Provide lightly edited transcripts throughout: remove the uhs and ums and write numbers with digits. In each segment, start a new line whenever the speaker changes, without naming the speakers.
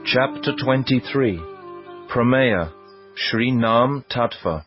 Chapter 23 Prameya, Sri Nam Tattva.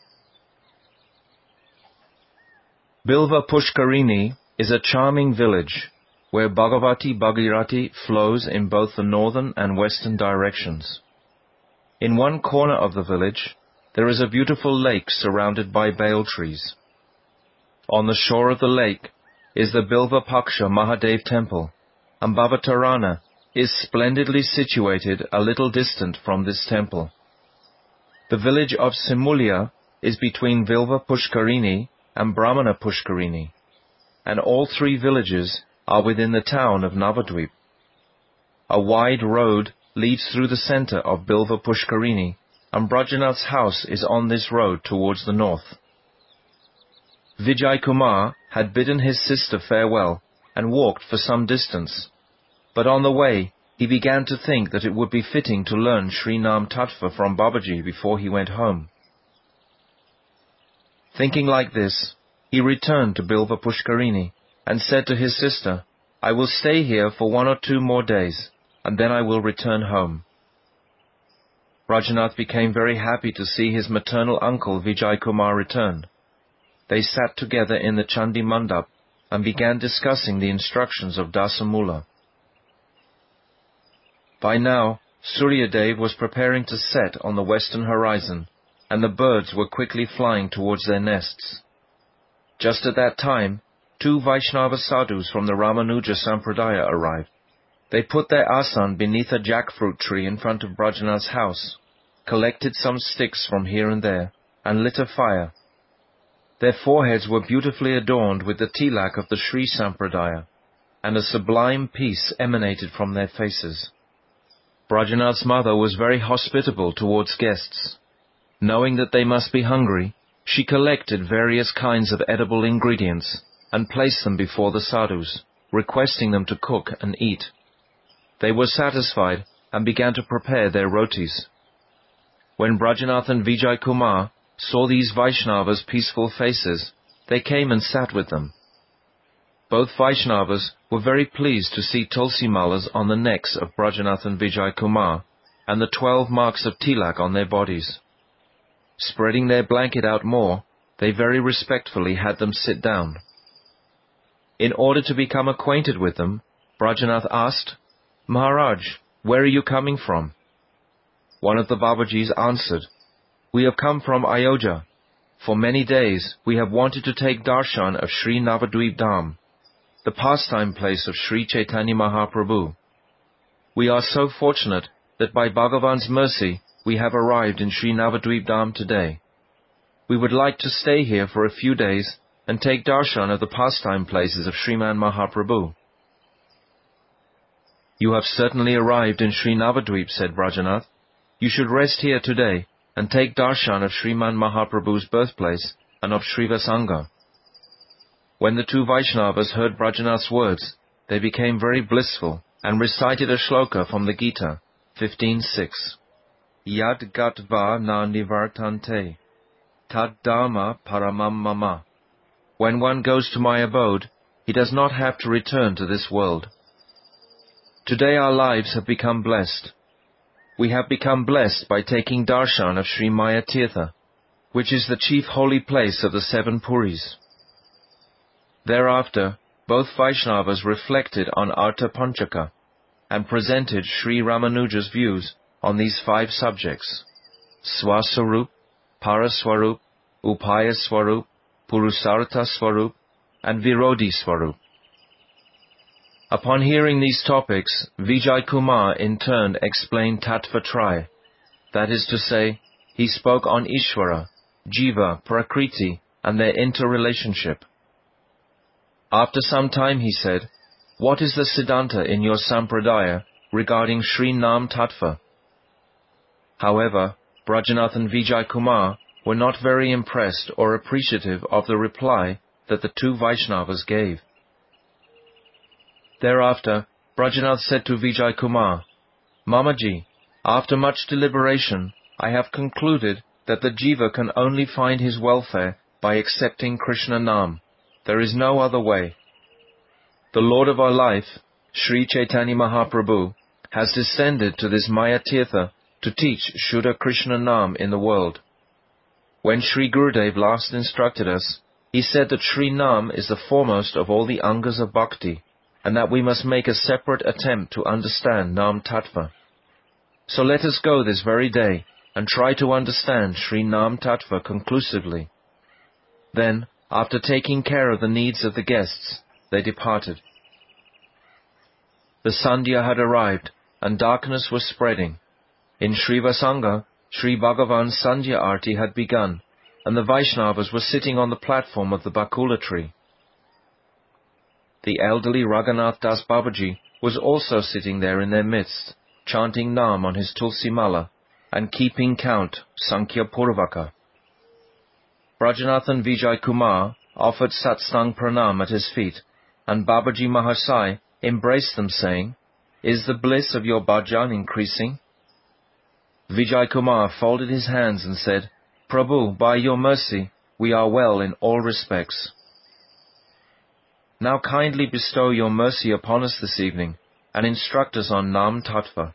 Bilva Pushkarini is a charming village where Bhagavati Bhagirathi flows in both the northern and western directions. In one corner of the village, there is a beautiful lake surrounded by bael trees. On the shore of the lake is the Bilva Paksha Mahadev temple, and Bhavatarana is splendidly situated a little distant from this temple. The village of Simulya is between Bilva Pushkarini and Brahmana Pushkarini, and all three villages are within the town of Navadvip. A wide road leads through the center of Bilva Pushkarini, and Brajanath's house is on this road towards the north. Vijay Kumar had bidden his sister farewell and walked for some distance, but on the way he began to think that it would be fitting to learn Sri Nam Tattva from Babaji before he went home. Thinking like this, he returned to Bilva Pushkarini and said to his sister, "I will stay here for 1 or 2 more days, and then I will return home." Brajanath became very happy to see his maternal uncle Vijay Kumar return. They sat together in the Chandi Mandap and began discussing the instructions of Dasamula. By now, Suryadev was preparing to set on the western horizon, and the birds were quickly flying towards their nests. Just at that time, 2 Vaishnava sadhus from the Ramanuja Sampradaya arrived. They put their asan beneath a jackfruit tree in front of Brajanath's house, collected some sticks from here and there, and lit a fire. Their foreheads were beautifully adorned with the tilak of the Sri Sampradaya, and a sublime peace emanated from their faces. Brajanath's mother was very hospitable towards guests. Knowing that they must be hungry, she collected various kinds of edible ingredients and placed them before the sadhus, requesting them to cook and eat. They were satisfied and began to prepare their rotis. When Brajanath and Vijay Kumar saw these Vaishnavas' peaceful faces, they came and sat with them. Both Vaishnavas were very pleased to see tulsi malas on the necks of Brajanath and Vijay Kumar, and the 12 marks of tilak on their bodies. Spreading their blanket out more, they very respectfully had them sit down. In order to become acquainted with them, Brajanath asked, "Maharaj, where are you coming from?" One of the Babajis answered, "We have come from Ayodhya. For many days we have wanted to take darshan of Sri Navadvip Dham, the pastime place of Sri Chaitanya Mahaprabhu. We are so fortunate that by Bhagavan's mercy we have arrived in Sri Navadvip Dham today. We would like to stay here for a few days and take darshan of the pastime places of Sriman Mahaprabhu." "You have certainly arrived in Sri Navadvip," said Brajanath. "You should rest here today and take darshan of Sriman Mahaprabhu's birthplace and of Srivasanga." When the 2 Vaishnavas heard Brajanath's words, they became very blissful and recited a shloka from the Gita, 15:6. Yad gatva na nivartante, tad dharma paramam mama. When one goes to my abode, he does not have to return to this world. Today our lives have become blessed. We have become blessed by taking darshan of Sri Maya Tirtha, which is the chief holy place of the 7 Puris. Thereafter, both Vaishnavas reflected on Artha Panchaka and presented Sri Ramanuja's views on these 5 subjects: Swaswarup, Paraswarup, Upaya Swarup, Purusartha Swarup, and Virodhi Swarup. Upon hearing these topics, Vijay Kumar in turn explained Tattva Traya. That is to say, he spoke on Ishvara, Jiva, Prakriti, and their interrelationship. After some time he said, "What is the Siddhanta in your Sampradaya regarding Sri Nam Tattva?" However, Brajanath and Vijay Kumar were not very impressed or appreciative of the reply that the 2 Vaishnavas gave. Thereafter, Brajanath said to Vijay Kumar, "Mamaji, after much deliberation, I have concluded that the jiva can only find his welfare by accepting Krishna Nam. There is no other way. The Lord of our life, Sri Chaitanya Mahaprabhu, has descended to this Maya Tirtha to teach Shuddha Krishna Nam in the world. When Sri Gurudev last instructed us, he said that Sri Nam is the foremost of all the angas of bhakti, and that we must make a separate attempt to understand Nam Tattva. So let us go this very day and try to understand Sri Nam Tattva conclusively. Then, after taking care of the needs of the guests, they departed. The Sandhya had arrived, and darkness was spreading. In Srivasanga, Sri Bhagavan's Sandhya Arti had begun, and the Vaishnavas were sitting on the platform of the Bakula tree. The elderly Raghunath Das Babaji was also sitting there in their midst, chanting Nam on his Tulsi Mala, and keeping count, Sankhya Purvaka. Brajanathan Vijay Kumar offered Satsang Pranam at his feet, and Babaji Mahasai embraced them, saying, "Is the bliss of your bhajan increasing?" Vijay Kumar folded his hands and said, "Prabhu, by your mercy, we are well in all respects. Now kindly bestow your mercy upon us this evening, and instruct us on Nam Tattva."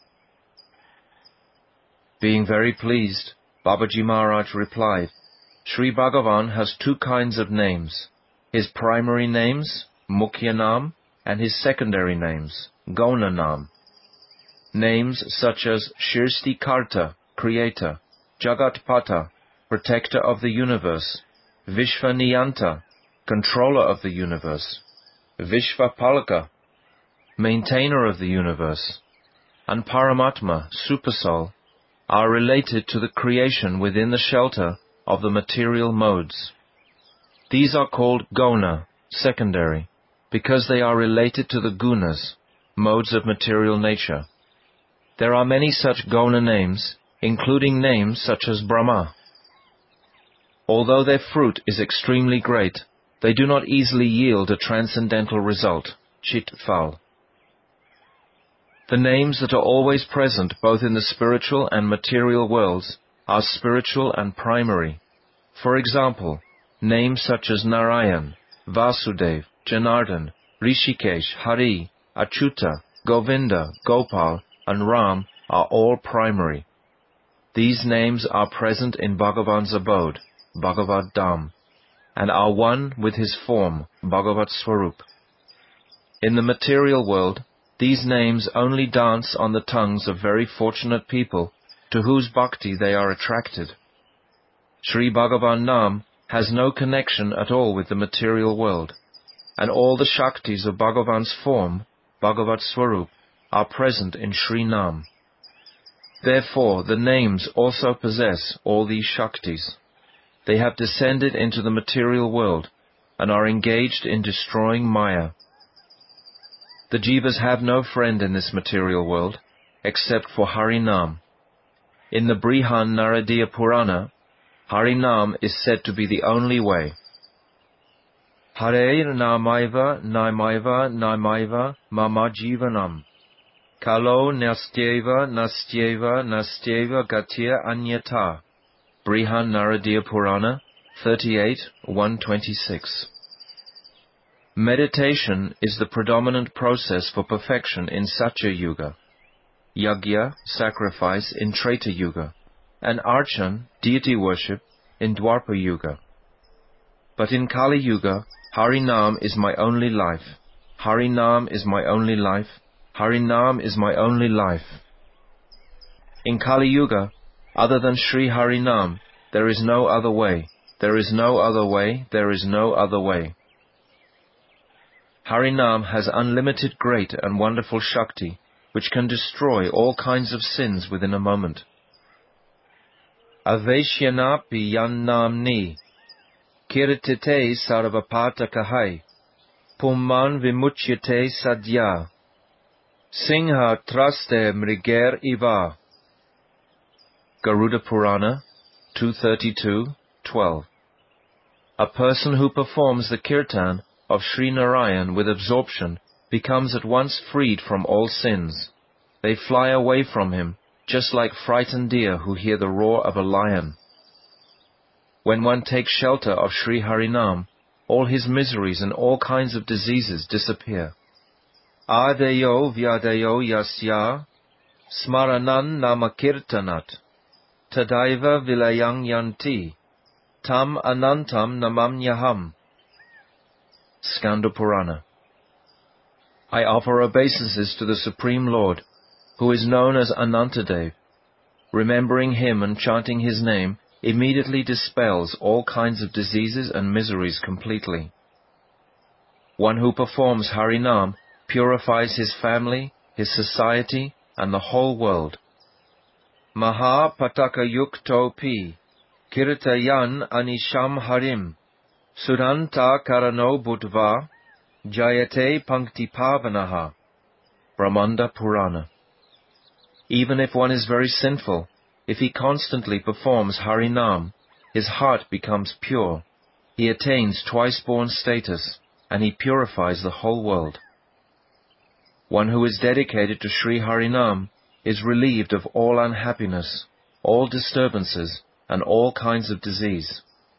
Being very pleased, Babaji Maharaj replied, "Sri Bhagavan has two kinds of names, his primary names, Mukhya Nam, and his secondary names, Gauna Nam. Names such as Shirsti Karta, Creator, Jagatpata, Protector of the Universe, Vishvaniyanta, Controller of the Universe, Vishvapalaka, Maintainer of the Universe, and Paramatma, Supersoul, are related to the creation within the shelter of the material modes. These are called Gauna, secondary, because they are related to the gunas, modes of material nature. There are many such Gauna names, including names such as Brahma. Although their fruit is extremely great, they do not easily yield a transcendental result, Chit Phal. The names that are always present both in the spiritual and material worlds are spiritual and primary. For example, names such as Narayan, Vasudev, Janardhan, Rishikesh, Hari, Achyuta, Govinda, Gopal, and Ram are all primary. These names are present in Bhagavan's abode, Bhagavad Dham, and are one with his form, Bhagavat Swarup. In the material world, these names only dance on the tongues of very fortunate people to whose bhakti they are attracted. Sri Bhagavan Nam has no connection at all with the material world, and all the Shaktis of Bhagavan's form, Bhagavat Swarup, are present in Sri Nam. Therefore, the names also possess all these Shaktis. They have descended into the material world and are engaged in destroying Maya. The Jivas have no friend in this material world except for Harinam. In the Brihan Naradiya Purana, Harinam is said to be the only way. Hare Namaiva Namaiva Namaiva Mama Jivanam. Kalo Nastyeva Nastyeva Nastyeva Gatir Anyata. Brihan Naradiya Purana 38:126. Meditation is the predominant process for perfection in Satya Yuga, Yagya, sacrifice, in Treta Yuga, and Archan, deity worship, in Dwapara Yuga. But in Kali Yuga, Harinam is my only life. Harinam is my only life. Harinam is my only life. In Kali Yuga, other than Sri Harinam, there is no other way. There is no other way. There is no other way. Harinam has unlimited great and wonderful Shakti, which can destroy all kinds of sins within a moment. Aveshyanapi yannamni, kirtite sarvapatakahay, pumman vimuchyate sadhya, singha traste mriger iva. Garuda Purana 232:12. A person who performs the kirtan of Sri Narayan with absorption becomes at once freed from all sins. They fly away from him, just like frightened deer who hear the roar of a lion. When one takes shelter of Sri Harinam, all his miseries and all kinds of diseases disappear. Adeyo Vyadeyo Yasya Smaranan Namakirtanat Tadaiva Vilayang Yanti Tam Anantam Namamnyaham. Skanda Purana. I offer obeisances to the Supreme Lord, who is known as Anantadev. Remembering him and chanting his name immediately dispels all kinds of diseases and miseries completely. One who performs Harinam purifies his family, his society, and the whole world. Maha Pataka Yukto Pi Kirtayan Anisham Harim Suranta Karano Budva Jayate Panktipavanaha. Brahmanda Purana. Even if one is very sinful, if he constantly performs Harinam, his heart becomes pure, he attains twice-born status, and he purifies the whole world. One who is dedicated to Sri Harinam is relieved of all unhappiness, all disturbances, and all kinds of disease.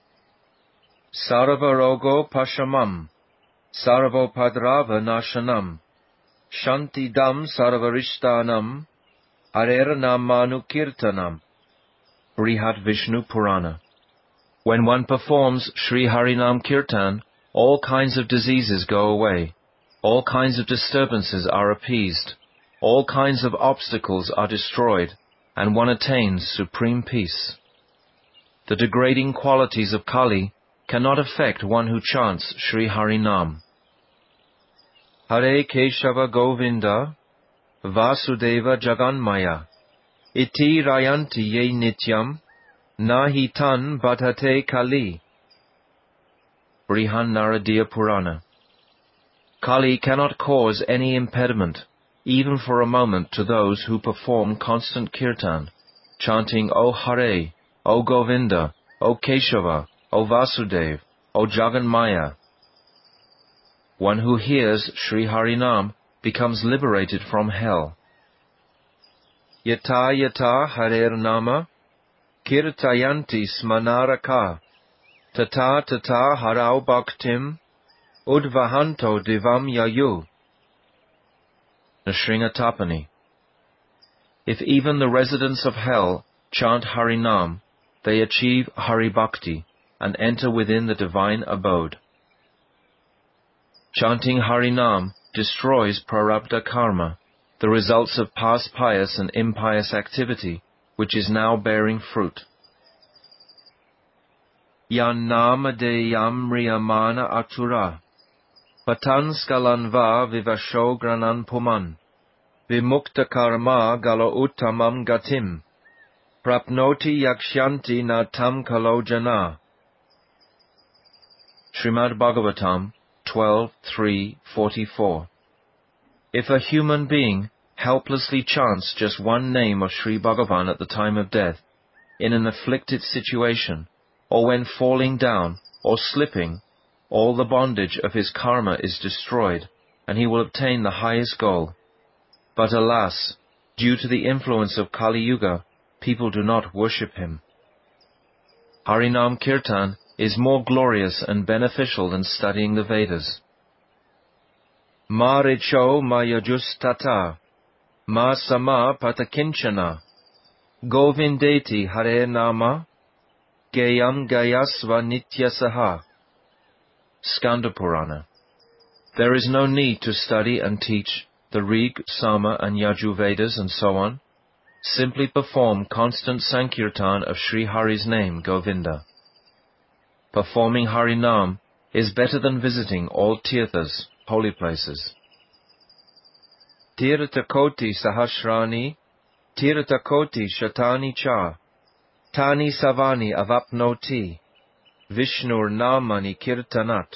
Saravarogo Pashamam, Saravopadrava Nashanam, Shantidam Sarvarishtanam, Hareranamanu Kirtanam. Brihat Vishnu Purana. When one performs Sri Harinam Kirtan, all kinds of diseases go away, all kinds of disturbances are appeased, all kinds of obstacles are destroyed, and one attains supreme peace. The degrading qualities of Kali cannot affect one who chants Sri Harinam. Hare Keshava Govinda Vasudeva Jaganmaya Iti Rayanti Ye Nityam Nahi Tan Bhatate Kali. Brihan Naradiya Purana. Kali cannot cause any impediment, even for a moment, to those who perform constant kirtan, chanting O Hare, O Govinda, O Keshava, O Vasudev, O Jaganmaya. One who hears Sri Harinam becomes liberated from hell. Yata yata Harer Nama Kirtayanti Smanaraka Tata tata Harau Bhaktim Udvahanto Divam Yayu. Nrsingatapani. If even the residents of hell chant Harinam, they achieve Haribhakti and enter within the divine abode. Chanting Harinam destroys prarabdha karma, the results of past pious and impious activity, which is now bearing fruit. Yan nama deyam riyamana atura, patan skalanva vivasho granan puman, vimukta karma galo uttamam gatim, prapnoti yakshanti na tam kalo jana. Srimad Bhagavatam 12.3.44. If a human being helplessly chants just one name of Sri Bhagavan at the time of death, in an afflicted situation, or when falling down or slipping, all the bondage of his karma is destroyed, and he will obtain the highest goal. But alas, due to the influence of Kali Yuga, people do not worship him. Harinam Kirtan is more glorious and beneficial than studying the Vedas. Ma richo ma yajustata, ma sama patakinchana, govindeti hare nama, gayam gayasva nityasaha. Skanda Purana. There is no need to study and teach the Rig, Sama and Yaju Vedas and so on. Simply perform constant Sankirtan of Sri Hari's name, Govinda. Performing Harinam is better than visiting all tirthas, holy places. Tirthakoti sahasrani, tirthakoti shatani cha, tani savani avapnoti, Vishnur namani kirtanat.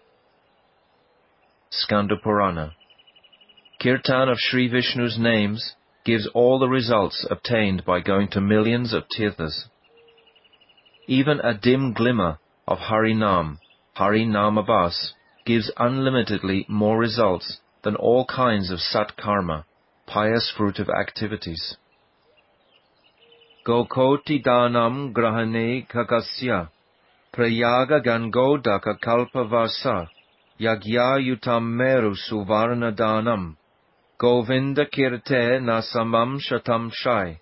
Skanda Purana. Kirtan of Sri Vishnu's names gives all the results obtained by going to millions of tirthas. Even a dim glimmer of Harinam, Harinamabhas, gives unlimitedly more results than all kinds of Sat-karma, pious fruit of activities. Gokoti danam grahane kakasya, prayaga gangodaka kalpavasa, yagya yutam meru suvarna danam, Govinda Kirte Nasamam Shatam Shai.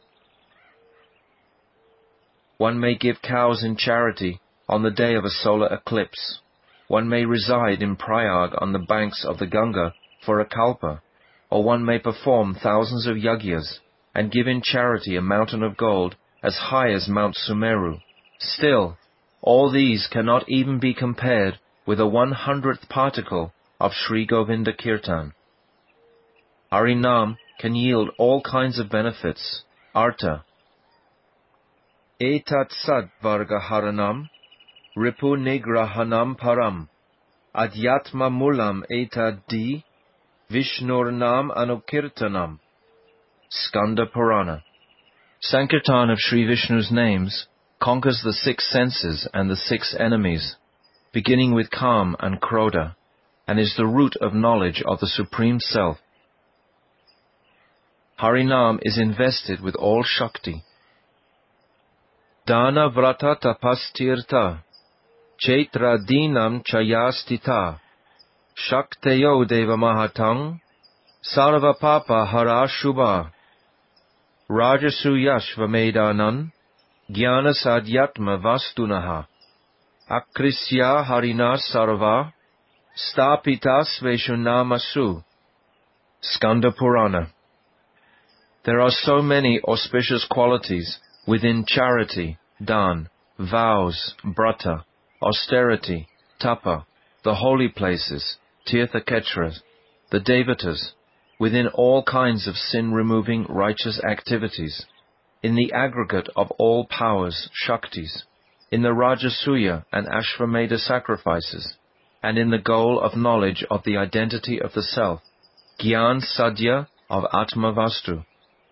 One may give cows in charity on the day of a solar eclipse. One may reside in Prayag on the banks of the Ganga for a kalpa, or one may perform thousands of yagyas and give in charity a mountain of gold as high as Mount Sumeru. Still, all these cannot even be compared with a 100th particle of Sri Govinda Kirtan. Harinam can yield all kinds of benefits. Artha. Etat sad varga haranam, ripu nigrahanam param, adhyatma mulam etad di, vishnurnam anukirtanam. Skanda Purana. Sankirtan of Sri Vishnu's names conquers the 6 senses and the 6 enemies, beginning with Kam and Krodha, and is the root of knowledge of the Supreme Self. Harinam is invested with all Shakti. Dana vrata tapastirta, chaitra dinam chayastita, shakteyo deva mahatang, sarva papa hara shubha, rajasu yashvamedanan, jnana sadhyatma vastunaha, akrisya harina sarva, stapita sveshunamasu. Skanda Purana. There are so many auspicious qualities within charity, dan, vows, brata, austerity, tapa, the holy places, tirthaketras, the devatas, within all kinds of sin-removing righteous activities, in the aggregate of all powers, shaktis, in the Rajasuya and Ashvamedha sacrifices, and in the goal of knowledge of the identity of the self, Gyan Sadhya of Atmavastu.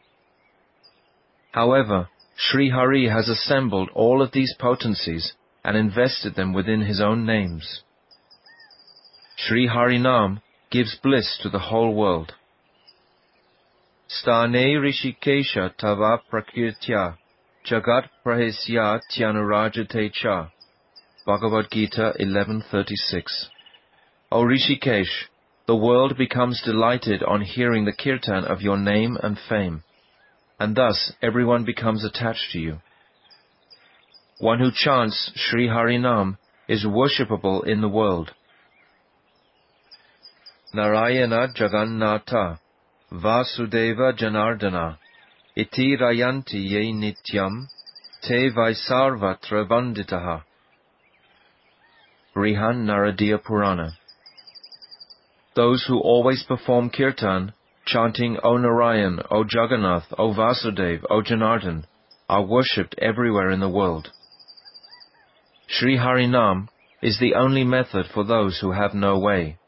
However, Sri Hari has assembled all of these potencies and invested them within his own names. Sri Harinam gives bliss to the whole world. Stane Rishikesha Tava Prakirtya Jagat Prahesya Tyanurajate Cha. Bhagavad Gita 11:36. O Rishikesh, the world becomes delighted on hearing the kirtan of your name and fame, and thus everyone becomes attached to you. One who chants Sri Harinam is worshipable in the world. Narayana Jagannatha Vasudeva Janardana Iti Rayanti Ye Nityam Te Vaisarvatra Vanditaha. Brihan Naradiya Purana. Those who always perform kirtan, chanting O Narayan, O Jagannath, O Vasudev, O Janardhan, are worshipped everywhere in the world. Sri Harinam is the only method for those who have no way.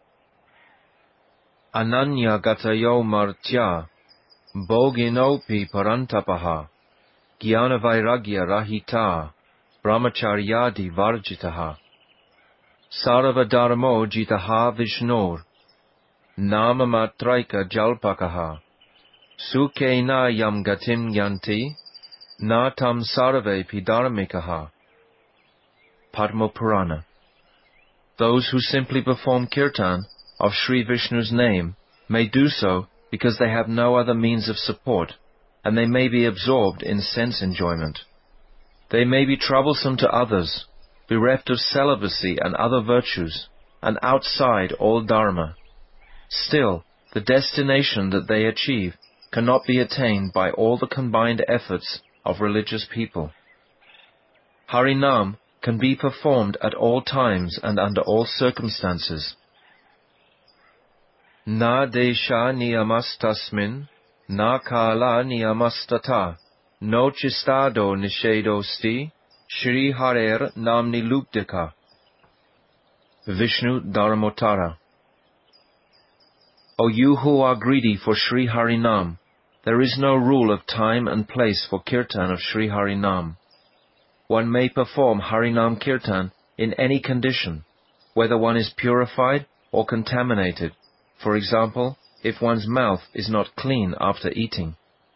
Ananya Gatayo Martya Bhoginopi Parantapaha Jnana Vairagya Rahita Brahmacharyadi Varjitaha Sarvadharmo Jitaha Vishnur Nama Matraika Jalpakaha Sukhena Yam Gatim Yanti Natam Sarve Pidharmikaha. Padma Purana. Those who simply perform kirtan of Sri Vishnu's name may do so because they have no other means of support, and they may be absorbed in sense enjoyment. They may be troublesome to others, bereft of celibacy and other virtues, and outside all dharma. Still, the destination that they achieve cannot be attained by all the combined efforts of religious people. Harinam can be performed at all times and under all circumstances. Na desha niyamastasmin, na kala niyamastata, no chistado nishedosti, Shri Harer namni lupdika. Vishnu Dharmotara. O you who are greedy for Sri Harinam, there is no rule of time and place for kirtan of Sri Harinam. One may perform Harinam Kirtan in any condition, whether one is purified or contaminated, for example, if one's mouth is not clean after eating.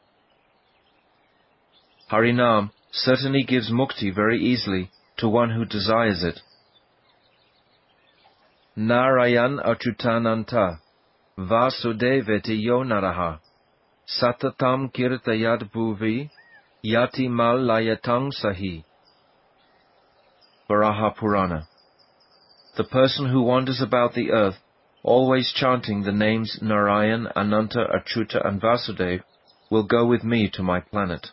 Harinam certainly gives mukti very easily to one who desires it. Narayan Achutananta Vasudeveti yo naraha. Satatam kirtayad bhuvi. Yati mal layatang sahi. Varaha Purana. The person who wanders about the earth, always chanting the names Narayan, Ananta, Achyuta, and Vasudev, will go with me to my planet.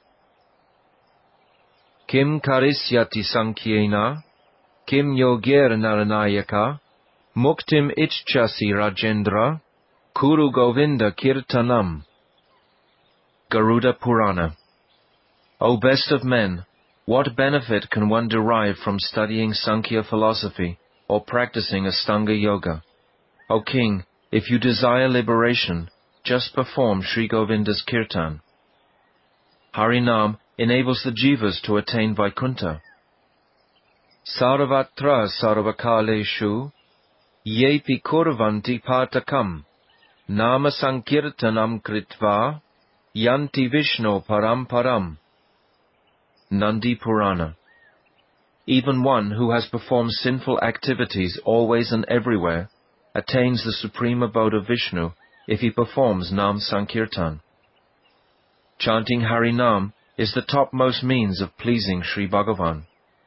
Kim karisyati sankhyena, kim yogir naranayaka, muktim ichchasi Rajendra, kuru Govinda kirtanam. Garuda Purana. O best of men, what benefit can one derive from studying Sankhya philosophy or practicing Astanga Yoga? O king, if you desire liberation, just perform Sri Govinda's kirtan. Harinam enables the jivas to attain Vaikuntha. Sarvatra sarvakaleshu, yepi kurvanti patakam, nama sankirtanam kritva, yanti Vishnu param param. Nandi Purana. Even one who has performed sinful activities always and everywhere attains the supreme abode of Vishnu if he performs Nam Sankirtan. Chanting Harinam is the topmost means of pleasing Sri Bhagavan.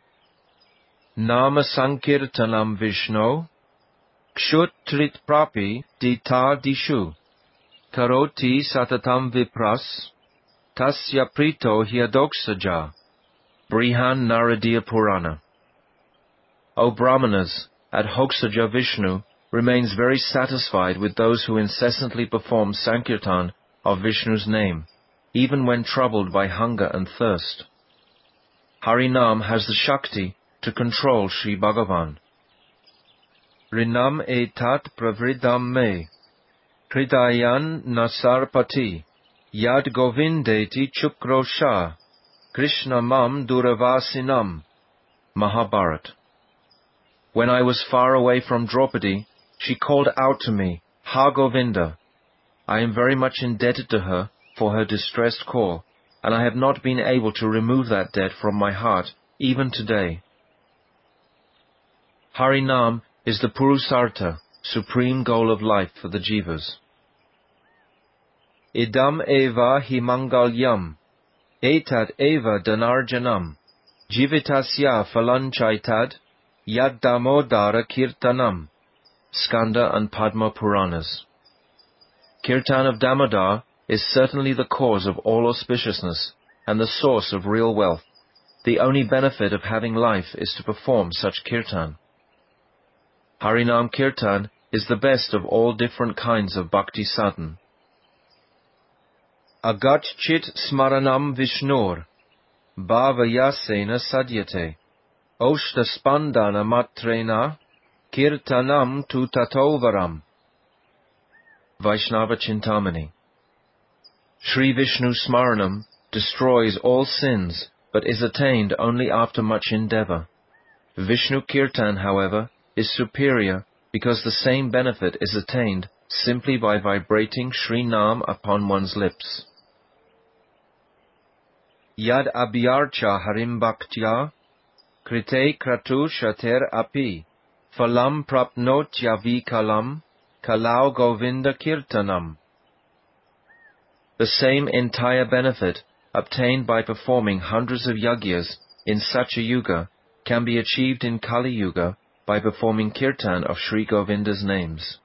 Nama Sankirtanam Vishnu Kshutrit Prapi Dita Dishu Karoti Satatam Vipras Tasya Prito Hyadoksaja. Brihan Naradiya Purana. O Brahmanas, at Hoksaja Vishnu remains very satisfied with those who incessantly perform Sankirtan of Vishnu's name, even when troubled by hunger and thirst. Harinam has the Shakti to control Sri Bhagavan. Rinam etat pravridam me, Hridayan nasarpati, Yad Govindeti chukrosha, Krishna mam duravasinam. Mahabharat. When I was far away from Draupadi, she called out to me, Ha Govinda. I am very much indebted to her for her distressed call, and I have not been able to remove that debt from my heart, even today. Harinam is the Purusartha, supreme goal of life for the jivas. Idam eva himangalyam, etat eva dhanarjanam, jivitasya phalanchaitad, yad damodara kirtanam. Skanda and Padma Puranas. Kirtan of Damodar is certainly the cause of all auspiciousness and the source of real wealth. The only benefit of having life is to perform such kirtan. Harinam Kirtan is the best of all different kinds of bhakti sadhan. Agachchit smaranam Vishnur, bhavayasena sadyate, oshta spandana matrena, kirtanam tu tatovaram. Vaishnava Chintamani. Sri Vishnu Smaranam destroys all sins, but is attained only after much endeavor. Vishnu Kirtan, however, is superior because the same benefit is attained simply by vibrating Sri Nam upon one's lips. Yad abhyarcha harim bhaktya, krite kratu shater api, phalam prapnotya vikalam, kalau govinda kirtanam. The same entire benefit obtained by performing hundreds of yagyas in such a yuga can be achieved in Kali Yuga by performing kirtan of Sri Govinda's names.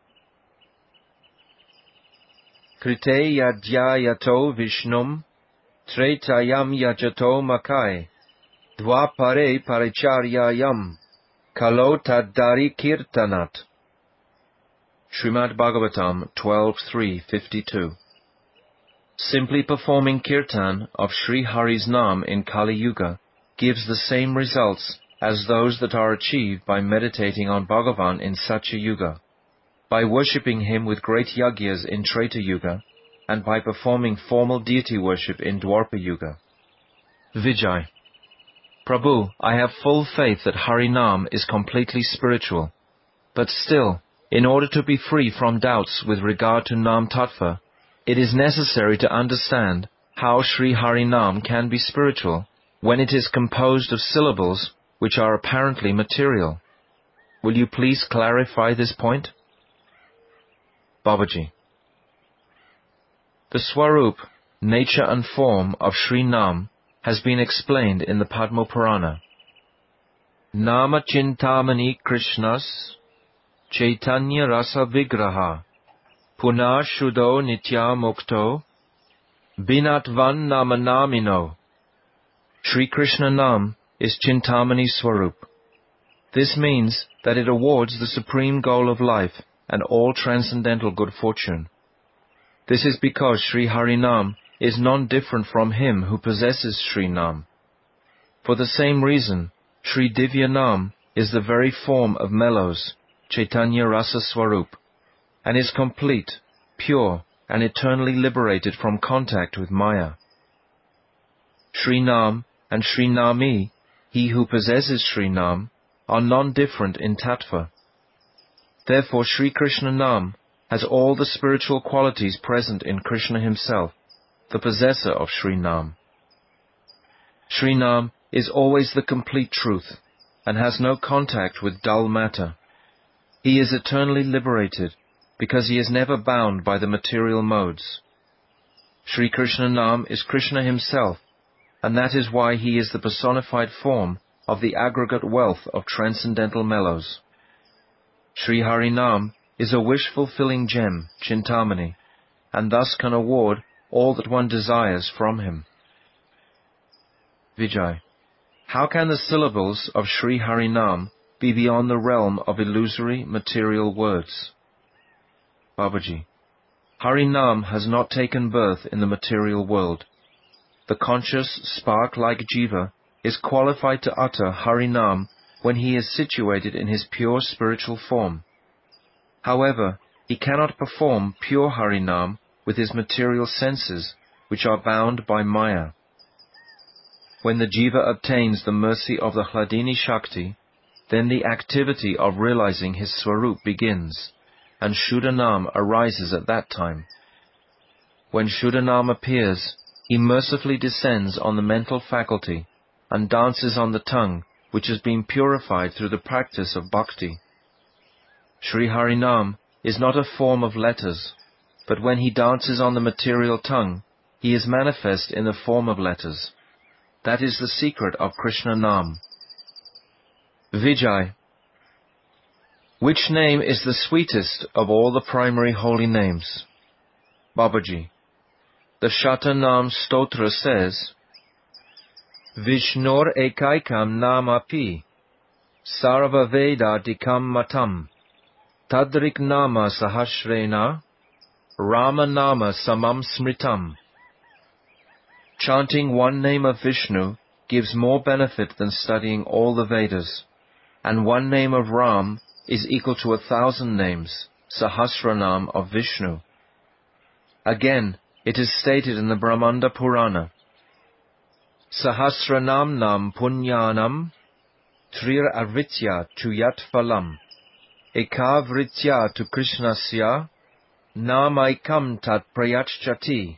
Krite yadyayato vishnum, tretayam yajato makai, dvapare paricharyayam, kalo taddari kirtanat. Srimad Bhagavatam 12.3.52. Simply performing kirtan of Sri Hari's Nam in Kali Yuga gives the same results as those that are achieved by meditating on Bhagavan in such a yuga, by worshipping him with great yagyas in Treta Yuga, and by performing formal deity worship in Dwarpa Yuga. Vijay. Prabhu, I have full faith that Harinam is completely spiritual, but still, in order to be free from doubts with regard to Nam Tattva, it is necessary to understand how Sri Harinam can be spiritual when it is composed of syllables which are apparently material. Will you please clarify this point? Babaji. The Swarup, nature and form of Sri Nam, has been explained in the Padma Purana. Nama Chintamani Krishnas Chaitanya Rasa Vigraha Punah Shuddho Nitya Mukto Binatvan Namanamino. Sri Krishna Nam is Chintamani Swarup. This means that it awards the supreme goal of life and all transcendental good fortune. This is because Sri Harinam is non-different from him who possesses Sri Nam. For the same reason, Sri Divya Nam is the very form of mellows, Chaitanya Rasa Swarup, and is complete, pure, and eternally liberated from contact with Maya. Sri Nam and Sri Nami, he who possesses Sri Nam, are non-different in tattva. Therefore Sri Krishna Nam has all the spiritual qualities present in Krishna himself, the possessor of Sri Nam. Sri Nam is always the complete truth, and has no contact with dull matter. He is eternally liberated, because he is never bound by the material modes. Sri Krishna Nam is Krishna himself, and that is why he is the personified form of the aggregate wealth of transcendental mellows. Sri Harinam is a wish-fulfilling gem, Chintamani, and thus can award all that one desires from him. Vijay. How can the syllables of Sri Harinam be beyond the realm of illusory material words? Babaji. Harinam has not taken birth in the material world. The conscious, spark-like jiva is qualified to utter Harinam when he is situated in his pure spiritual form. However, he cannot perform pure Harinam with his material senses, which are bound by Maya. When the jiva obtains the mercy of the Hladini Shakti, then the activity of realizing his Swarup begins, and Shuddhanam arises at that time. When Shuddhanam appears, he mercifully descends on the mental faculty and dances on the tongue, which has been purified through the practice of bhakti. Sri Harinam is not a form of letters, but when he dances on the material tongue, he is manifest in the form of letters. That is the secret of Krishna Nam. Vijay. Which name is the sweetest of all the primary holy names? Babaji. The Shatanam Stotra says, Vishnur ekaikam namapi, sarva veda dikam matam, tadrik nama sahasrena, Rama nama samam smritam. Chanting one name of Vishnu gives more benefit than studying all the Vedas, and one name of Ram is equal to 1,000 names, Sahasranam of Vishnu. Again, it is stated in the Brahmanda Purana, Sahasranam nam punyanam trir avritya tu yat phalam ekavritya tu krishnasya namaikam tat prayachchati.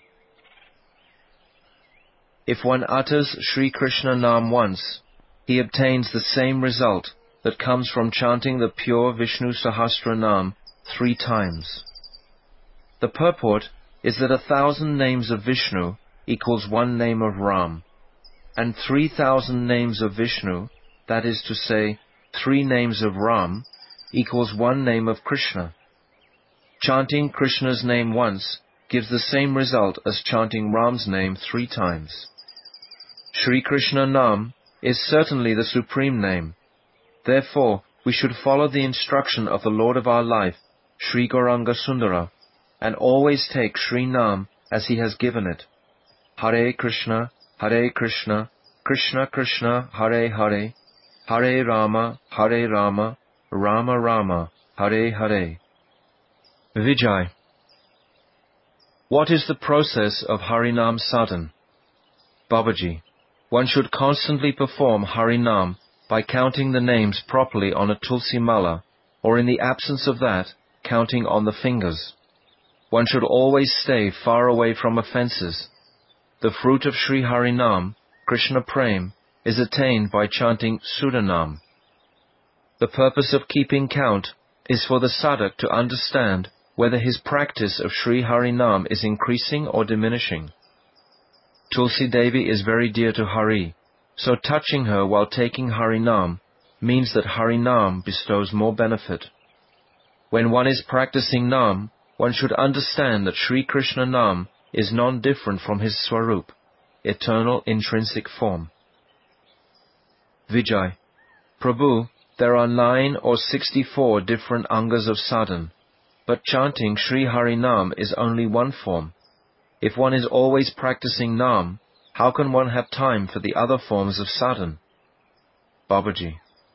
If one utters Sri Krishna Nam once, he obtains the same result that comes from chanting the pure Vishnu Sahasranam 3 times. The purport is that 1,000 names of Vishnu equals one name of Ram, and 3,000 names of Vishnu, that is to say, 3 names of Ram, equals one name of Krishna. Chanting Krishna's name once gives the same result as chanting Ram's name 3 times. Sri Krishna Nam is certainly the supreme name. Therefore, we should follow the instruction of the Lord of our life, Sri Gauranga Sundara, and always take Sri Nam as he has given it. Hare Krishna, Krishna Krishna, Hare Hare, Hare Rama, Rama Rama, Hare Hare. Vijay. What is the process of Harinam sadhan? Babaji. One should constantly perform Harinam by counting the names properly on a tulsi mala, or in the absence of that, counting on the fingers. One should always stay far away from offences. The fruit of Sri Harinam, Krishna Prem, is attained by chanting Sudhanam. The purpose of keeping count is for the sadhak to understand whether his practice of Sri Hari Nam is increasing or diminishing. Tulsi Devi is very dear to Hari, so touching her while taking Hari Nam means that Hari Nam bestows more benefit. When one is practicing Nam, one should understand that Sri Krishna Nam is non-different from his Swarup, eternal intrinsic form. Vijay: Prabhu, there are 9 or 64 different angas of sadhan, but chanting Sri Hari Nam is only one form. If one is always practicing Nam, how can one have time for the other forms of sadhan? Babaji: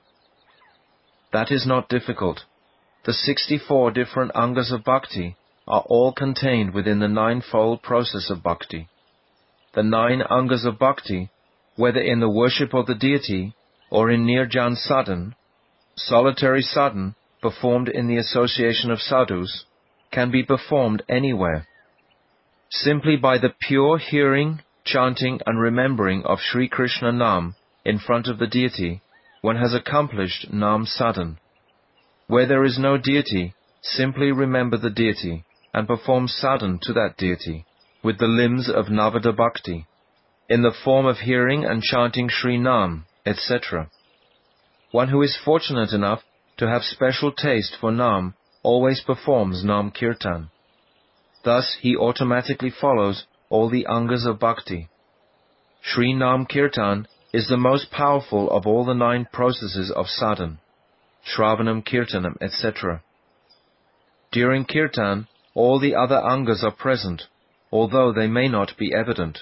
That is not difficult. The 64 different angas of bhakti are all contained within the 9-fold process of bhakti. The 9 angas of bhakti, whether in the worship of the deity or in nirjan sadhan, solitary sadhan performed in the association of sadhus, can be performed anywhere. Simply by the pure hearing, chanting and remembering of Sri Krishna Nam in front of the deity, one has accomplished Nam sadhan. Where there is no deity, simply remember the deity and perform sadhan to that deity with the limbs of Navada Bhakti, in the form of hearing and chanting Sri Nam, etc. One who is fortunate enough to have special taste for Nam always performs Nam Kirtan. Thus he automatically follows all the angas of bhakti. Sri Nam Kirtan is the most powerful of all the 9 processes of sadhan, Shravanam, Kirtanam, etc. During Kirtan, all the other angas are present, although they may not be evident.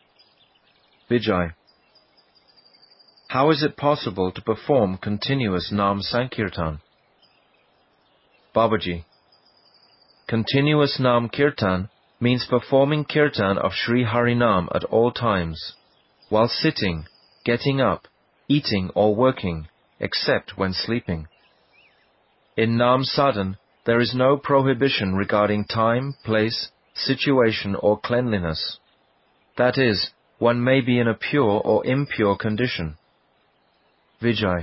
Vijay: How is it possible to perform continuous Nam Sankirtan? Babaji: Continuous Nam Kirtan means performing Kirtan of Sri Harinam at all times, while sitting, getting up, eating or working, except when sleeping. In Nam Sadhan, there is no prohibition regarding time, place, situation or cleanliness. That is, one may be in a pure or impure condition. Vijay: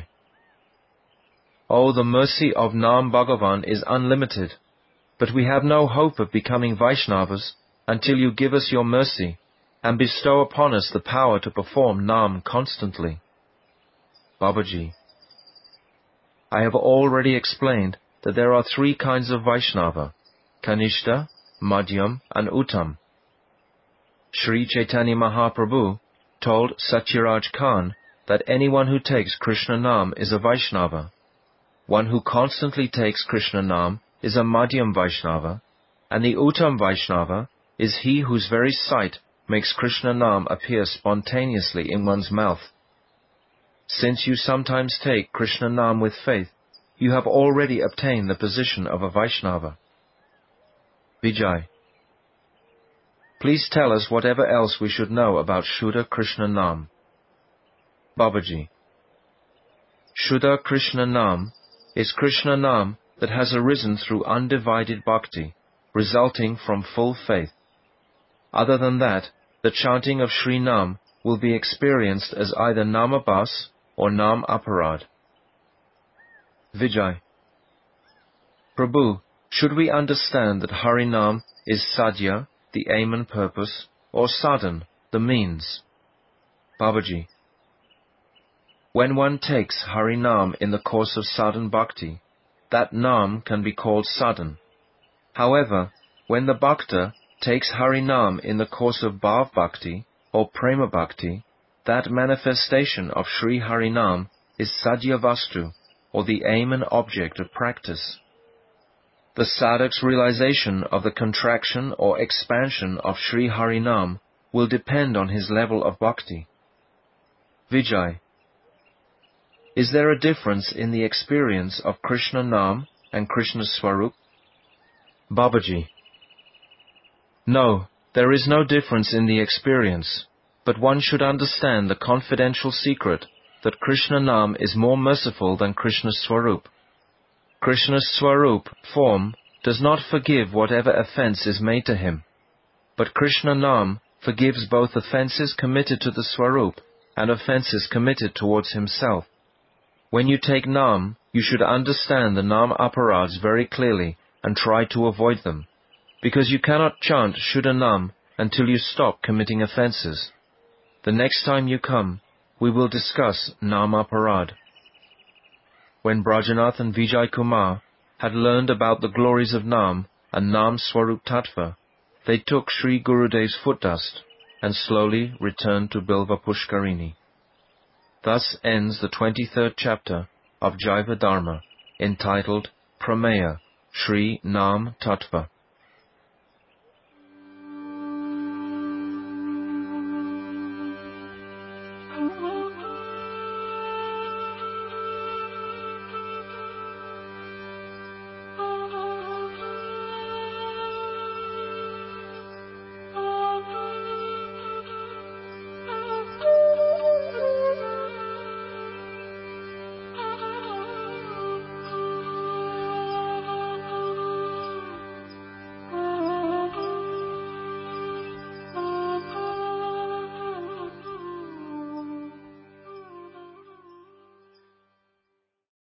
Oh, the mercy of Nam Bhagavan is unlimited, but we have no hope of becoming Vaishnavas until you give us your mercy and bestow upon us the power to perform Nam constantly. Babaji: I have already explained that there are 3 kinds of Vaishnava, Kanishta, Madhyam and Uttam. Sri Chaitanya Mahaprabhu told Satyaraj Khan that anyone who takes Krishna Nam is a Vaishnava. One who constantly takes Krishna Nam is a Madhyam Vaishnava, and the Uttam Vaishnava is he whose very sight makes Krishna Nam appear spontaneously in one's mouth. Since you sometimes take Krishna Nam with faith, you have already obtained the position of a Vaishnava. Vijay: Please tell us whatever else we should know about Shuddha Krishna Nam. Babaji: Shuddha Krishna Nam is Krishna Nam that has arisen through undivided bhakti, resulting from full faith. Other than that, the chanting of Sri Nam will be experienced as either Namabhas or Nam Aparad. Vijay: Prabhu, should we understand that Harinam is sadhya, the aim and purpose, or sadhan, the means? Babaji: When one takes Harinam in the course of sadhan bhakti, that Nam can be called sadhan. However, when the bhakta takes Harinam in the course of bhav bhakti or prema bhakti, that manifestation of Sri Harinam is sadhya vastu, or the aim and object of practice. The sadhak's realization of the contraction or expansion of Sri Harinam will depend on his level of bhakti. Vijay: Is there a difference in the experience of Krishna Nam and Krishna Swarup? Babaji: No, there is no difference in the experience, but one should understand the confidential secret that Krishna Nam is more merciful than Krishna Swarup. Krishna Swarup, form, does not forgive whatever offense is made to him, but Krishna Nam forgives both offenses committed to the Swarup and offenses committed towards himself. When you take Nam, you should understand the Nam Aparads very clearly and try to avoid them, because you cannot chant Shuddha Nam until you stop committing offenses. The next time you come, we will discuss Nama Parad. When Brajanath and Vijay Kumar had learned about the glories of Nam and Nam Swarup Tattva, they took Sri Gurudev's foot dust and slowly returned to Bilva Pushkarini. Thus ends the 23rd chapter of Jaiva Dharma, entitled Prameya, Sri Nam Tattva.